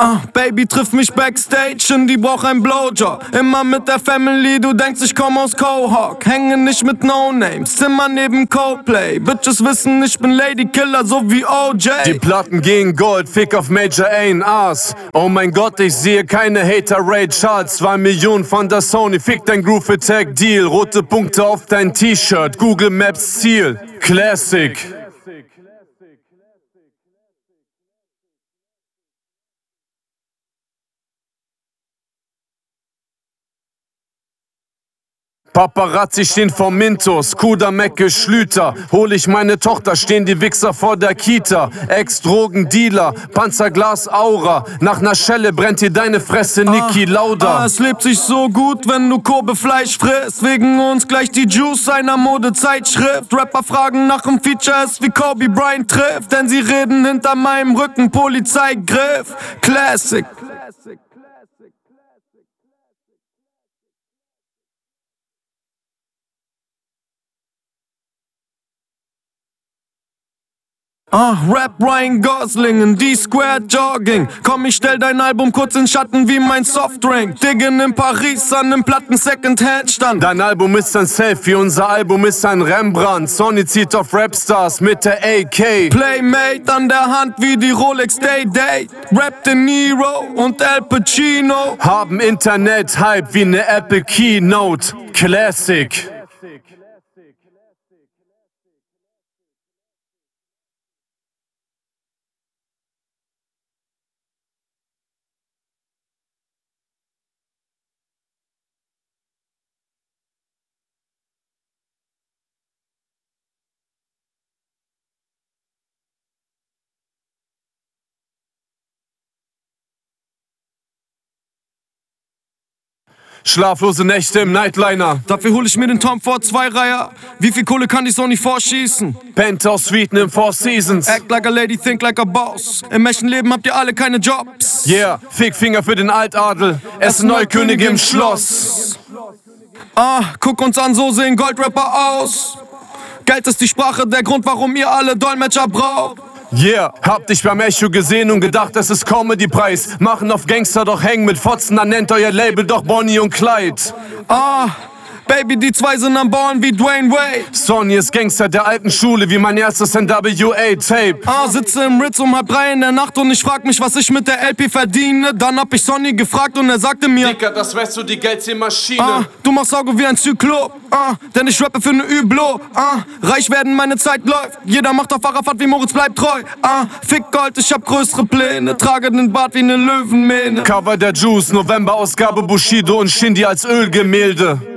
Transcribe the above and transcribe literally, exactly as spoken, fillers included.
Ah, Baby trifft mich backstage und die braucht ein Blowjob. Immer mit der Family, du denkst ich komm aus Cohawk. Hänge nicht mit No-Names, Zimmer neben Coldplay. Bitches wissen, ich bin Ladykiller, so wie O J. Die Platten gehen Gold, Fick auf Major A und Rs. Oh mein Gott, ich sehe keine Hater, Ray Charles. Zwei Millionen von der Sony, fick dein Groove Attack Deal. Rote Punkte auf dein T-Shirt, Google Maps Ziel. Classic. Paparazzi stehen vor Mintos, Kuda, Mecke, Schlüter. Hol ich meine Tochter, stehen die Wichser vor der Kita. Ex-Drogendealer, Panzerglas, Aura. Nach ner Schelle brennt hier deine Fresse, Niki Lauda. Ah, es lebt sich so gut, wenn du Kobe-Fleisch frisst. Wegen uns gleich die Juice einer Modezeitschrift. Rapper fragen nach dem Feature, ist wie Kobe Bryant trifft. Denn sie reden hinter meinem Rücken, Polizeigriff. Classic. Ah, Rap Ryan Gosling in D-Square Jogging. Komm, ich stell dein Album kurz in Schatten wie mein Softdrink. Diggen in Paris an nem Platten Second-Hand-Stand. Dein Album ist ein Selfie, unser Album ist ein Rembrandt. Sony zieht auf Rapstars mit der A K. Playmate an der Hand wie die Rolex Day-Day. Rap De Niro und Al Pacino. Haben Internet-Hype wie ne Apple Keynote. Classic. Schlaflose Nächte im Nightliner. Dafür hol ich mir den Tom Ford Zweireiher. Wie viel Kohle kann die Sony vorschießen? Penthouse-Suiten im Four Seasons. Act like a lady, think like a boss. Im echten Leben habt ihr alle keine Jobs. Yeah, Fickfinger für den Altadel. Es sind neue Könige im Schloss. Ah, guck uns an, so sehen Goldrapper aus. Geld ist die Sprache, der Grund, warum ihr alle Dolmetscher braucht. Yeah, hab dich beim Echo gesehen und gedacht, es ist Comedy-Preis. Machen auf Gangster doch hängen mit Fotzen, dann nennt euer Label doch Bonnie und Clyde. Ah, Baby, die zwei sind am Ballen wie Dwayne Wade. Sony ist Gangster der alten Schule, wie mein erstes N W A-Tape. Ah, sitze im Ritz um halb drei in der Nacht und ich frag mich, was ich mit der L P verdiene. Dann hab ich Sonny gefragt und er sagte mir: Dicker, das weißt du, die Geldziehmaschine. Ah, du machst Auge wie ein Zyklop. Ah, denn ich rappe für ne Üblo. Ah, reich werden, meine Zeit läuft. Jeder macht auf Arafat wie Moritz, bleibt treu. Ah, Fick Gold, ich hab größere Pläne. Trage den Bart wie ne Löwenmähne. Cover der Juice, November-Ausgabe Bushido und Shindy als Ölgemälde.